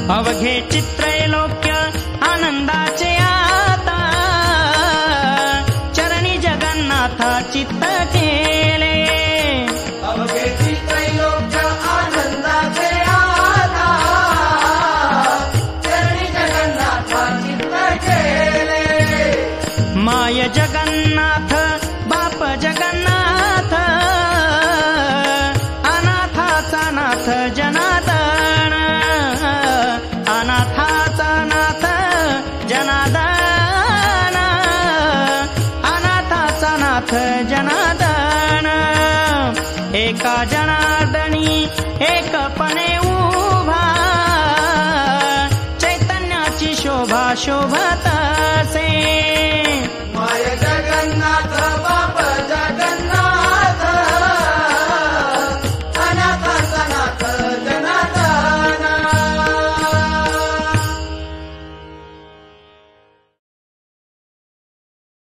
अवघे चित्रैलोक्य आनंदाचे आता चरणी जगन्नाथा चित्त केले अवघे चित्रैलोक्य आनंदाचे आता चरणी जगन्नाथा चित्त केले माय जगन्नाथ बाप जगन्नाथ अनाथाचा नाथ जनार्दन अनाथाचा नाथ जनार्दन अनाथाचा नाथ जनार्दन एका जनार्दनी एकपणे उभा चैतन्याची शोभा शोभत